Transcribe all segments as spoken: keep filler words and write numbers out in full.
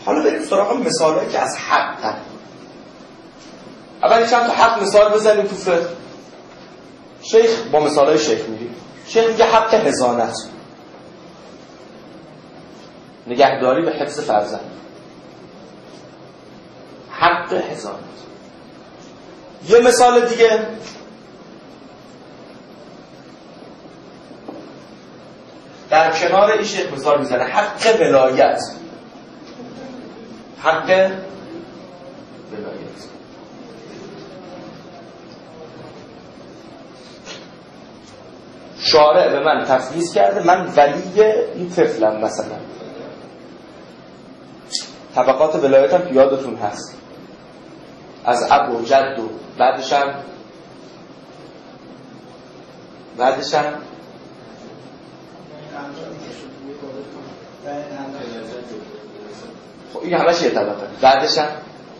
حالا بریم سراغ مثالایی که از حق. اول چند تا حق مثال بزنیم تو فقه. شیخ با مثالای شیخ میگه. شیخ میگه حق حضانت، نگهداری به حفظ فرزند، حق حضانت. یه مثال دیگه در کنار این شیخ مثال میزنه حق ولایت، حق ولایت. شارع به من تفویض کرده من ولی این طفلم مثلا. طبقات ولایت هم یادتون هست، از اب و جد و بعدش هم بعدش هم خب این همش یه طبقه. بعدش هم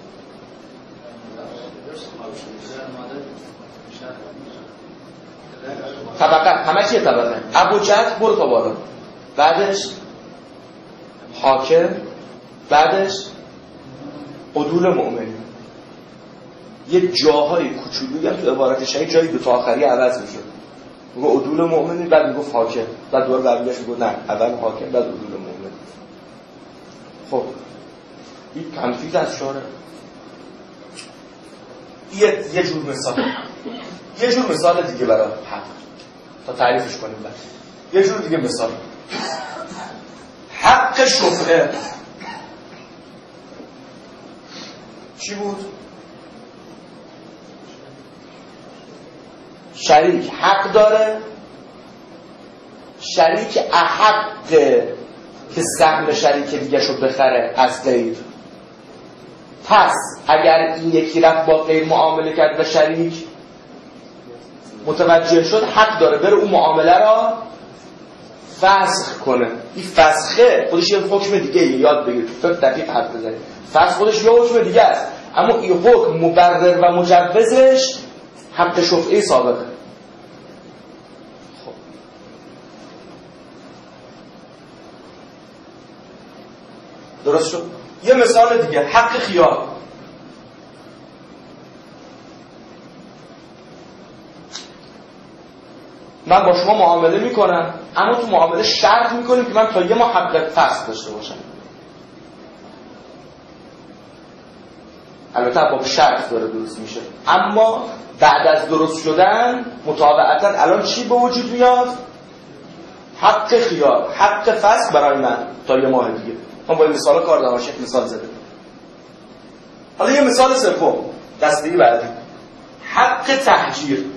طبقه، همش یه طبقه. ابو جد برو تا بالا، بعدش حاکم، بعدش عدول مؤمنین. یه جاهای کوچولویی هم تو عبارت شهید جایی دو تا آخری عوض میشه. میگه عدول مؤمنین، بعد میگه حاکم، بعد دوباره برمیگشت میگه نه اول حاکم بعد عدول مؤمنین. خب این تنفیذ از شارع. یه یه جور مثال. یه جور مثال دیگه برای حق تا تعریفش کنیم. بعد یه جور دیگه مثال حق شفعه چی بود؟ شریک حق داره، شریک احق که سهم شریک دیگه شو بخره از غیر. پس اگر این یکی رفت با غیر معامله کرد و شریک متوجه شد، حق داره بره اون معامله را فسخ کنه. این فسخه خودش یه حکم دیگه یاد بگیر، تو دقیق حرف بزنید. فسخ خودش یه حکم دیگه است، اما این حکم مبرر و مجوزش حق شفعه سابقه. خب درست شد؟ یه مثال دیگه حق خیار. من با شما معامله میکنم، اما تو معامله شرط میکنیم که من تا یه ماه حق فسخ داشته باشم. البته با شرط داره درست میشه، اما بعد از درست شدن مطابقتا الان چی به وجود میاد؟ حق خیار، حق فسخ برای من تا یه ماه دیگه. من با این مثال کار دارم، شیخ مثال زده. حالا یه مثال سوم، دسته بعدی، حق تهجیر.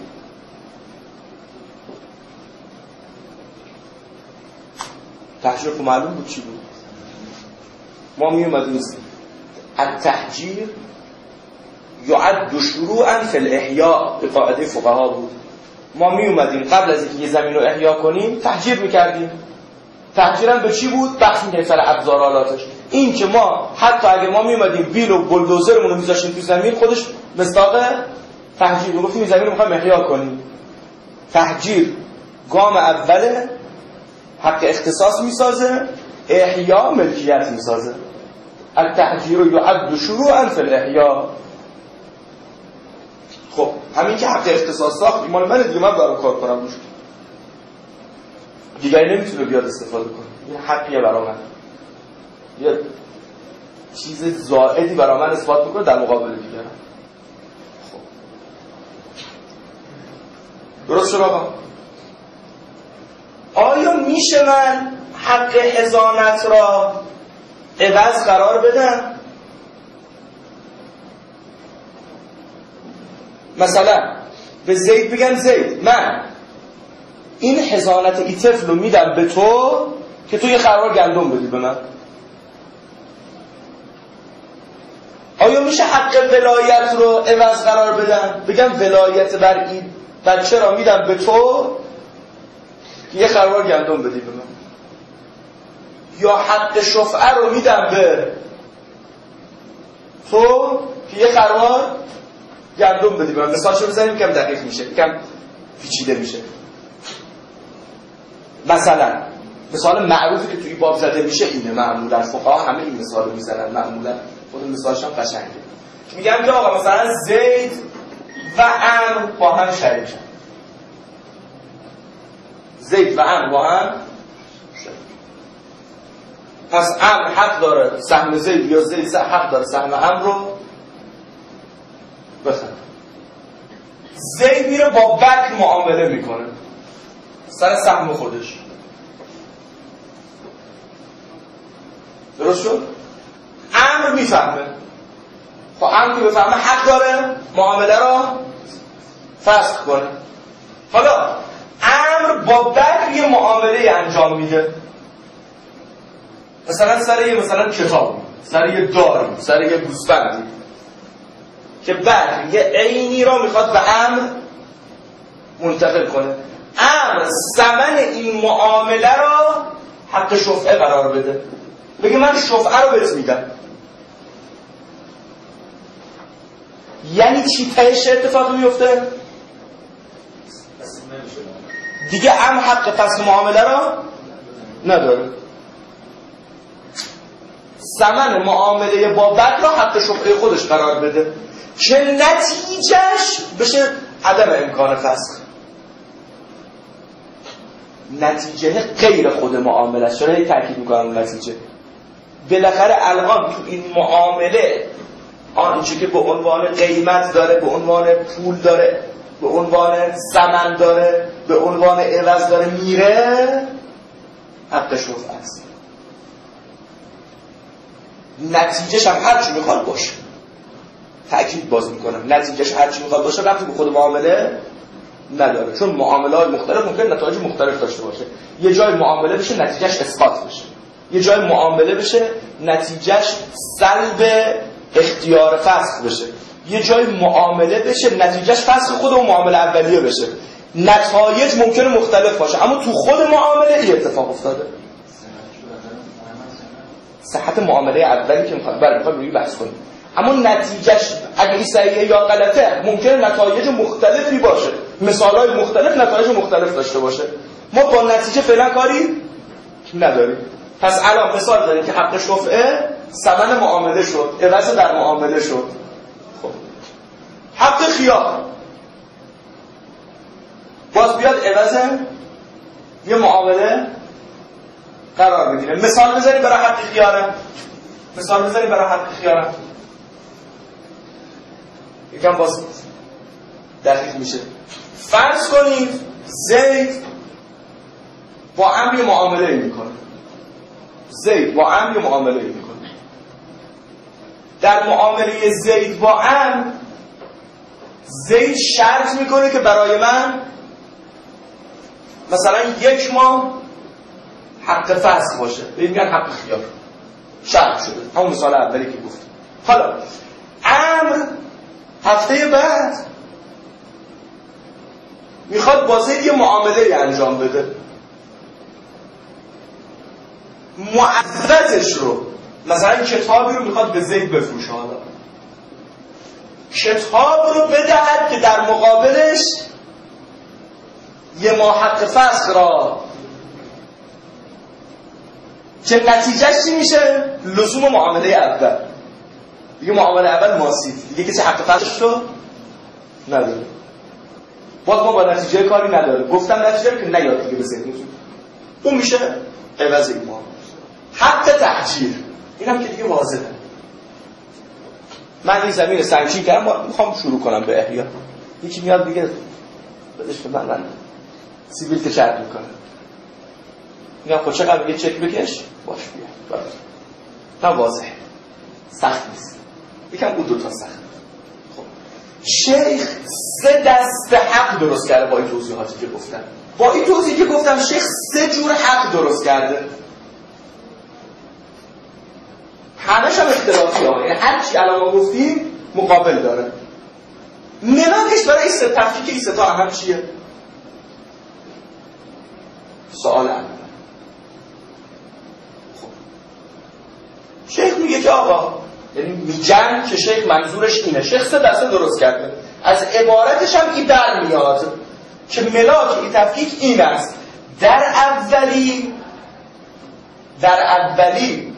تهجیر که معلوم بود چی بود. ما می اومدیم التهجیر یعد شروعا فی الاحیاء، به قاعده فقها بود. ما می اومدیم قبل از اینکه یه زمین رو احیا کنیم تهجیر میکردیم. تهجیر هم به چی بود؟ بخش می‌کردیم سر ابزار آلاتش. این که ما حتی اگه ما می اومدیم بیل و بلدوزرمون رو میذاشتیم تو زمین، خودش مصداق تهجیر بود. گفتیم این زمین رو می‌خوایم احیا کنیم. تهجیر گام اوله، حق اختصاص میسازه، احیا ملکیت میسازه. التهجیر یعد شروعا فی الاحیا. خب همین که حق اختصاص ساخت مال من دیگه، من برام کار کنم روش، دیگری نمیتونه بیاد استفاده کنه. این حقیه برای من، یه چیز زائدی برای من اثبات میکنه در مقابل دیگران. خب درست شد آقا؟ آیا میشه من حق حضانت را عوض قرار بدم؟ مثلا به زید بگم زید من این حضانت ای طفل رو میدم به تو که تو یه خروار گندم بدی به من. آیا میشه حق ولایت رو عوض قرار بدم؟ بگم ولایت بر این بچه را میدم به تو که یه خروار گندم بدی به من. یا حق شفعه رو میدم به تو که یه خروار گندم بدی به من. مثالشو بزنیم کم دقیق میشه، کم پیچیده میشه. مثلا مثال معروفی که توی باب زده میشه اینه، معمولا فقها همه این مثال رو میزنن، معمولا خود مثالش هم قشنگه. میگن که آقا مثلا زید و عمرو با هم شریکن، زید و عمرو با هم شریک، پس عمرو حق داره سهم زید یا زید حق داره سهم عمرو رو بخره. زید میره با بکر معامله میکنه سر سهم خودش، درست شد؟ عمرو میفهمه، خب عمرو که بفهمه حق داره معامله را فسخ کنه. حالا عمرو با بکر یه معامله انجام میده، مثلا سر یه مثلا کتابی، سر یه داری، سر یه گوسفندی، که بکر یه عینی را میخواد به عمرو منتقل کنه. عمرو ثمن این معامله را حق شفعه قرار بده، بگه من شفعه رو بهت میدم. یعنی چی تهش اتفاقی میفته؟ دیگه عمرو حق فسخ معامله را نداره، ثمن معامله با بکر را حق شفعه خودش قرار بده که نتیجهش بشه عدم امکان فسخ. نتیجه غیر خود معامله است. چرا هی تاکید میکنم نتیجه؟ بالاخره الان تو این معامله آنچه که به عنوان قیمت داره، به عنوان پول داره، به عنوان ثمن داره، به عنوان عوض داره میره، حق شفعه است. نتیجهش هم هر چی میخواد باشه، تأکید باز میکنم، نتیجهش هر چی میخواد باشه ربطی به خود معامله نداره، چون معامله‌های مختلف ممکن نتایج مختلف داشته باشه. یه جای معامله بشه نتیجهش اثبات بشه، یه جای معامله بشه نتیجهش سلب اختیار فسخ بشه، یه جای معامله بشه نتیجهش فسخ خود اون معامله اولیه بشه. نتایج ممکنه مختلف باشه، اما تو خود معامله این اتفاق افتاده. صحت معامله اولی که میخواد برای میخواد روی بحث کنیم، اما نتیجهش اگه این صحیحه یا غلطه ممکنه نتایج مختلفی باشه، مثالهای مختلف نتایج مختلف داشته باشه. ما با نتیجه فعلا کاری نداریم. پس الان مثال داریم که حق شفعه ثمن معامله شد، عوض در معامله شد. خب حق خیار باز بیاد عوض یه معامله قرار بگیره. مثال بذاریم برای حق خیاره، مثال بذاریم برای حق خیاره یکم باز دقیق میشه. فرض کنید زید با عمرو معامله میکنه، زید با عمرو معامله میکنه. در معامله زید با عمرو زید شرط میکنه که برای من مثلا یک ماه حق فسخ باشه، میگن حق خیار شرط شده، همون مثال اولی که گفتم. حالا عمرو هفته بعد میخواد با زید یه معامله انجام بده، معوضش رو مثلا کتابی رو میخواد به زید بفروشه، حالا کتاب رو بدهد که در مقابلش یه ماه حق فسخ را، که نتیجهش چی میشه؟ لزوم معامله اول. دیگه معامله اول ماسید، دیگه کسی حق فسخ رو نداره، باز ما با نتیجه کاری نداره. گفتم نتیجه رو که نیاد دیگه به زید، اون میشه عوض این معامله. حق تحجیر این هم که دیگه واضحه. من این زمین سنگچین کردم، میخوام شروع کنم به احیا، یکی میاد دیگه بدش به من، من سیبیل تشرد میکنه، میگم خب چقدر یه چک بکش باش بیا، نه واضحه، سخت نیست، یکم اون دوتا سخت. خب شیخ سه دست حق درست کرده با این توضیحاتی که گفتم. با این توضیحی که گفتم شیخ سه جور حق درست کرده، همش هم اختلافی ها، یعنی هر چی الان ما گفتیم مقابل داره. ملاکش برای این سه تفکیک این سه تا هم چیه؟ سوال اول. خب شیخ میگه که آقا، یعنی میگن که شیخ منظورش اینه، شیخ سه دسته درست کرده، از عبارتش هم این در میاد که ملاک این تفکیک این است. در اولی در اولی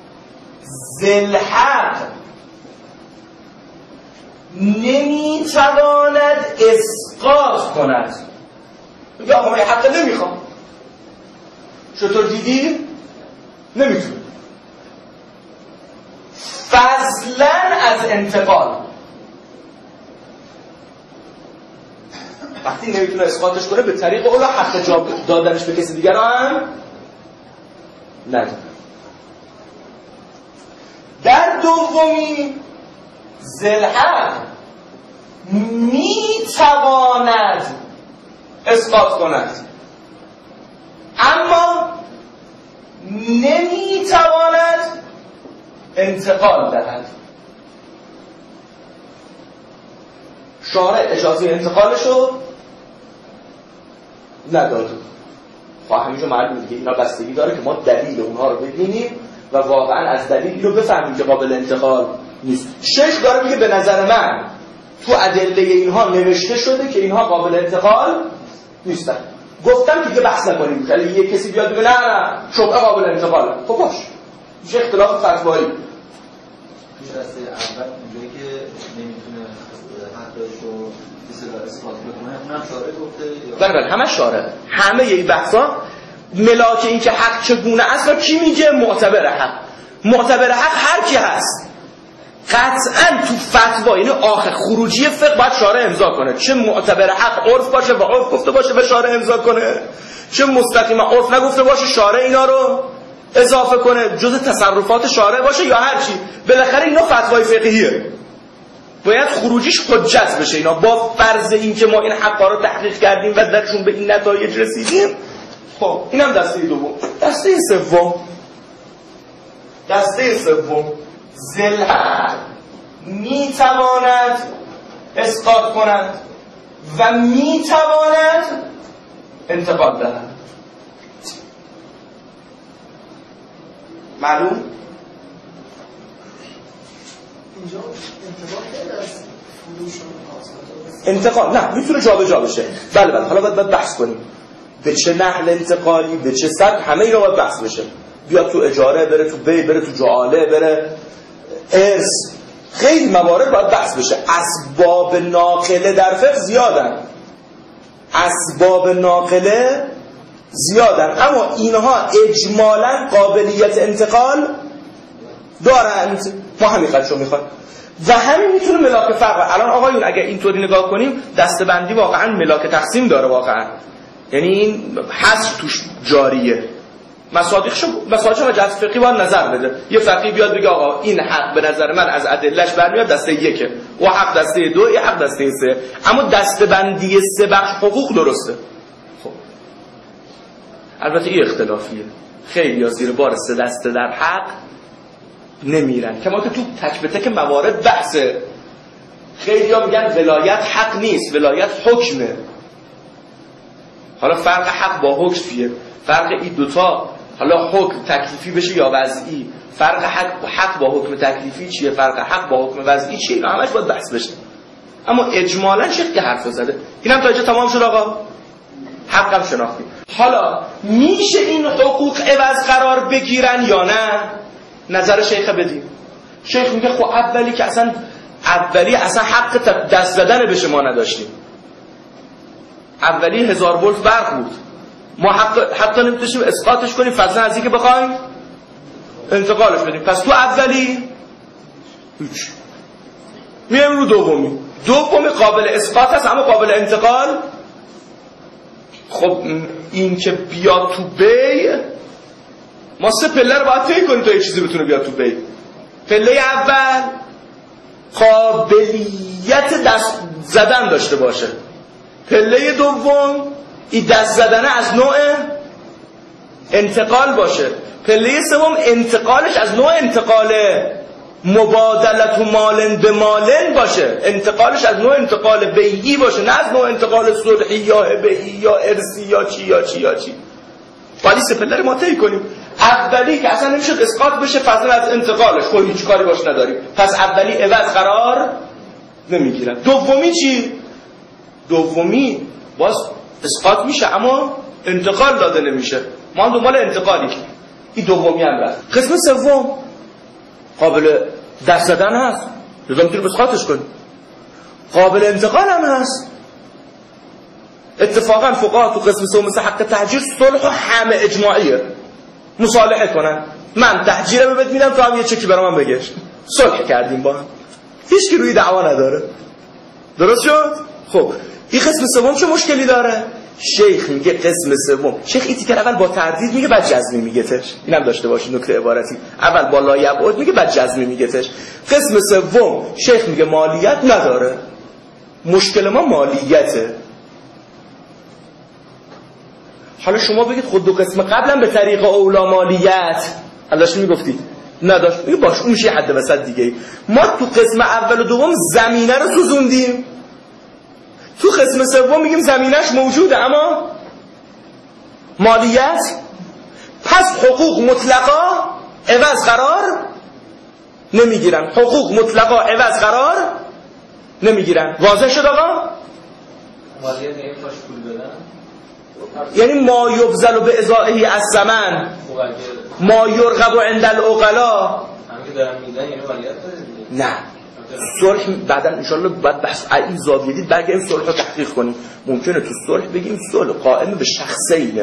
ذوالحق نمیتواند اسقاط کند. میگه آقا من حق نمیخوام. چطور دیدی؟ نمیتونه. فضلا از انتقال. وقتی نمیتونه اسقاطش کنه به طریق اولا حق جا دادنش به کسی دیگر هم نداره. در دومی ذوالحق میتواند اسقاط کند اما نمیتواند انتقال دهد. شارع اجازه انتقالشو نداد. خب همینجا معلومه دیگه اینا بستگی داره که ما دلیل اونها رو ببینیم و واقعا از دلیل رو بفهمیم که قابل انتقال نیست. شش داره میگه به نظر من تو ادله اینها نوشته شده که اینها قابل انتقال نیستن. گفتم که دیگه بحث نکنیم. ولی یه کسی بیاد بگه نه نه شبهه قابل انتقاله. خب باش. میشه اختلاف فتوایی. میشه دسته اول اونجایی که نمیتونه حقش رو اصطلاح اثبات بکنه اونم شارع گفته. بله بله همه شارع. همه این بحثا ملاک این که حق چگونه است کی میگه؟ معتبر حق. معتبر حق هر کی هست. قطعا تو فتوا یعنی آخر خروجی فقه باید شارع امضا کنه. چه معتبر حق عرف باشه و عرف گفته باشه و شارع امضا کنه، چه مستقیما عرف نگفته باشه شارع اینا رو اضافه کنه، جز تصرفات شارع باشه یا هر چی. بالاخره اینا فتوای فقهیه، باید خروجیش حجت بشه. اینا با فرض این که ما این حقا رو تحقیق کردیم و درشون به این نتایج رسیدیم. خب اینم دسته دوم. دسته سوم دسته سوم ذوالحق میتواند اسقاط کند و میتواند انتقال دهد. معلوم؟ اینجا انتقال از انتقال نه میتونه جا به جا بشه. بله بله حالا باید, باید بحث کنیم به چه نحل انتقالی، به چه سبب، همه اینا باید بحث بشه. بیاد تو اجاره، بره تو بی، بره تو جعاله، بره ارث، خیلی موارد باید بحث بشه. اسباب ناقله در فقه زیادن، اسباب ناقله زیادن، اما اینها اجمالاً قابلیت انتقال دارند. ما همین خدشو میخوایم و همین میتونه ملاک فرق. الان آقایون اگر اینطوری نگاه کنیم دستبندی واقعا ملاک تقسیم داره واقعا، یعنی این حصر توش جاریه. مصادیقشو مصادیقشو و جهت فقهی باید نظر بده. یه فقیه بیاد بگه آقا این حق به نظر من از ادلهش برمیاد دسته یکه و حق دسته دو، یه حق دسته سه، اما دستبندی سه بخش حقوق درسته. خب البته این اختلافیه، خیلی ها زیر بار سه دسته در حق نمیرن، کما که تو تک به تک موارد بحثه. خیلی ها میگن ولایت حق نیست، ولایت حکمه. حالا فرق حق با حکم چیه؟ فرق این دوتا، حالا حکم تکلیفی بشه یا وضعی، فرق حق, حق با حکم تکلیفی چیه، فرق حق با حکم وضعی چیه، اینا همش باید بحث بشه. اما اجمالا شیخ که حرف زده. اینم تا اینجا تمام شد آقا. حق هم شناختیم. حالا میشه این حقوق عوض قرار بگیرن یا نه؟ نظر شیخ بدیم. شیخ میگه خب اولی که اصلا اولی اصلا حق دست زدن به شما نداشتیم. اولی هزار ولت برق بود، ما حق حتی نمیتونیم اسقاطش کنیم فضلا از اینکه بخوایم انتقالش بدیم. پس تو اولی هیچ. میایم رو دومی. دومی قابل اسقاط است اما قابل انتقال. خب این که بیاد تو بی، ما سه پله رو باید طی کنیم تا یه چیزی بتونه بیاد تو بی. پله اول قابلیت دست زدن داشته باشه. پله دوم این دست زدنه از نوع انتقال باشه. پله سوم انتقالش از نوع انتقال مبادلت و مالن به مالن باشه، انتقالش از نوع انتقال بیعی باشه، نه از نوع انتقال صلحی یا هبه‌ای یا ارثی یا چی یا چی یا چی. ولی سه پله رو ما طی کنیم. اولی که اصلا نمیشد اسقاط بشه فضلا از انتقالش، خب هیچ کاری باش نداریم، پس اولی عوض قرار نمیگیرن. دومی چی؟ دومی باز اسقاط میشه اما انتقال داده نمیشه. ما هم دنبال انتقالی. این دومی هم رفت. قسم سوم قابل دست زدن هست، لازم میتونی بسخاتش کنی. قابل انتقال هم هست. اتفاقا فقها تو قسم سوم مثل حق تحجیر صلح و همه اجماعیه، مصالحه کنن. من تحجیرم بهت میدم تو هم یه چکی برام بگش، صلح کردیم با هم، هیچ کی روی دعوا نداره. درست شد؟ خب این قسم سوم چه مشکلی داره؟ شیخ میگه قسم سوم، شیخ این تیکر اول با تردید میگه بعد جزمی میگه تش، اینم داشته باشید نکته عبارتی، اول با لا یبعد میگه بعد جزمی میگه تش. قسم سوم شیخ میگه مالیت نداره، مشکل ما مالیته. حالا شما بگید خود دو قسم قبلا به طریق اولا مالیت ازش میگفتید نداشت، میگه باش اون میشه حد وسط دیگه. ما تو قسم اول و دوم زمینه رو سوزوندیم، تو قسم سوم میگیم زمینش موجوده اما مالیت، پس حقوق مطلقا عوض قرار نمیگیرن، حقوق مطلقا عوض قرار نمیگیرن. واضح شد آقا؟ مالیت یعنی پاش پول بدن، یعنی ما یبذل به ازائه از زمن ما یرغب عند العقلا، هم که دارن میدن یعنی مالیت داره. نه صلح بعداً انشالله باید بحث این زاویه دید برگه این صلح رو تحقیق کنیم. ممکنه تو صلح بگیم صلح قائم به شخصینه.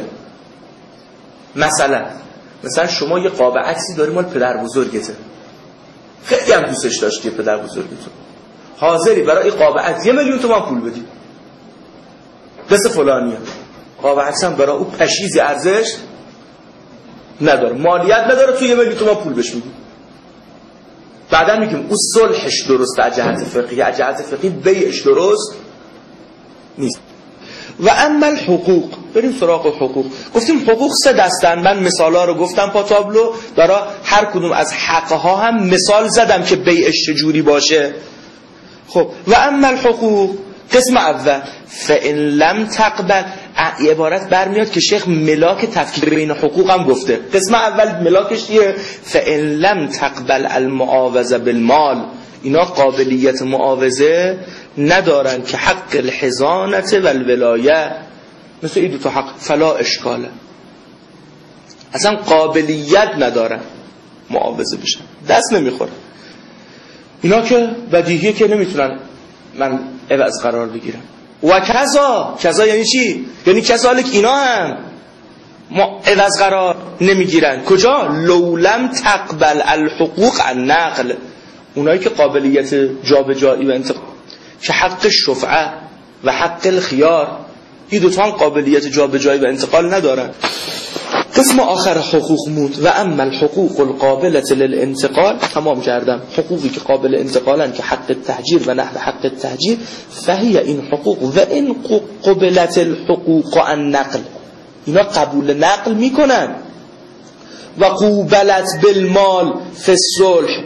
مثلا مثلا شما یه قاب عکسی داری مال پدر بزرگته، خیلی هم دوستش داشتی پدر بزرگتون، حاضری برای این قاب عکس یه میلیون تومان پول بدی، دست فلانیه، قاب عکس هم برای اون پشیزی ارزش نداره، مالیت نداره، تو یه میلیون تومان پول بهش میدی. بعدا میگیم اون صلحش درست از جهت فقهی، از جهت فقهی بیعش درست نیست. و اما الحقوق، بریم سراغ حقوق. گفتیم حقوق سه دستن، من مثالا رو گفتم پا تابلو، برای هر کدوم از حقها هم مثال زدم که بیعش چجوری باشه. خب و اما الحقوق قسم اول، فإن لم تقبل، عبارت برمیاد که شیخ ملاک تفکیک بین حقوق هم گفته. قسم اول ملاکش چیه؟ فإن لم تقبل المعاوضه بالمال، اینا قابلیت معاوضه ندارن که حق الحضانت و الولایه، مثل این دو تا حق فلا اشکاله، اصلا قابلیت ندارن معاوضه بشن، دست نمیخوره. اینا که بدیهیه که نمیتونن من عوض قرار بگیرم. و کذا، کذا یعنی چی؟ یعنی کذالک اینا هم عوض قرار نمیگیرن. کجا؟ لولم تقبل الحقوق النقل، اونایی که قابلیت جابجایی و انتقال، که حق شفعه و حق الخیار، این دوتا هم قابلیت جابجایی و انتقال ندارن. قسم آخر حقوق موند. و اما الحقوق القابلة للانتقال، تمام کردم، حقوقی که قابل انتقالن که حق التحجیر و نحو حق التحجیر، فهی این حقوق و این قبلت الحقوق النقل، اینا قبول نقل میکنن. و قوبلت بالمال فی الصلح،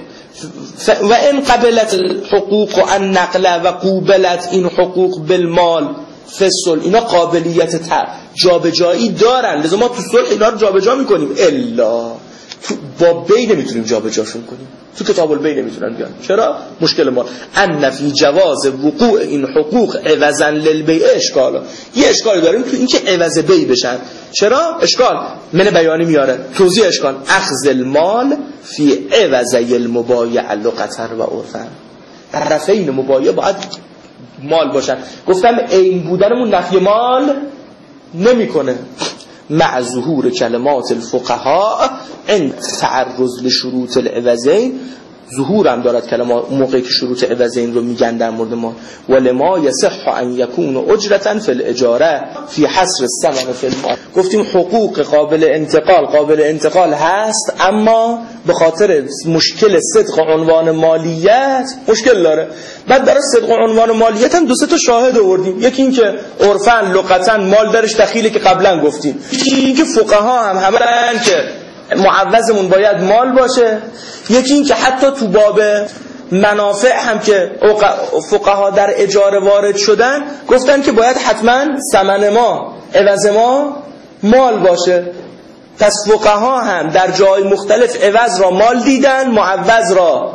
و این قبلت الحقوق النقل و قوبلت این حقوق بالمال فی الصلح، اینا قابلیت جابجایی دارن، لذا ما تو صلح اینا رو جابجا میکنیم. الا تو با بی نمیتونیم جابجاشون کنیم، تو کتاب البی نمیتونن بیان. چرا؟ مشکل ما ان فی جواز وقوع این حقوق عوضا للبیع اشکالا، یه اشکالی داریم تو اینکه عوض بی بشن. چرا اشکال؟ من بیانی میاره توضیح اشکال، اخذ المال فی عوضی المبایع لغتا و عرفا، طرفین مبایع باید مال باشن. گفتم عین بودنمون نفی مال نمیکنه. مع ظهور کلمات الفقهاء عند تعرض لشروط العوضین، ظهور هم دارد کلمات موقعی که شروط عوضین رو میگن در مورد ما. ولما یصح ان یکون اجرة فی الاجاره فی حصر الثمن فی المال، گفتیم حقوق قابل انتقال قابل انتقال هست، اما به خاطر مشکل صدق عنوان مالیت مشکل داره. بعد برای صدق عنوان مالیت هم دو سه تا شاهد آوردیم، یکی این که عرفاً لغتاً مال درش دخیله که قبلا گفتیم، یکی این که فقها هم همه که معوضمون باید مال باشه، یکی این که حتی تو باب منافع هم که فقها در اجاره وارد شدن گفتن که باید حتما ثمن ما عوض ما مال باشه. پس فقها هم در جای مختلف عوض را مال دیدن، معوض را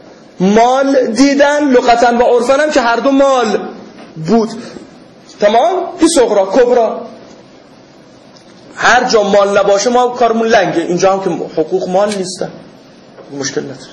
مال دیدن، لغتا و عرفا هم که هر دو مال بود. تمام؟ این صغرا کبرا. هر جا مال نباشه ما کارمون لنگه، اینجا هم که حقوق مال نیستن مشکل نداره.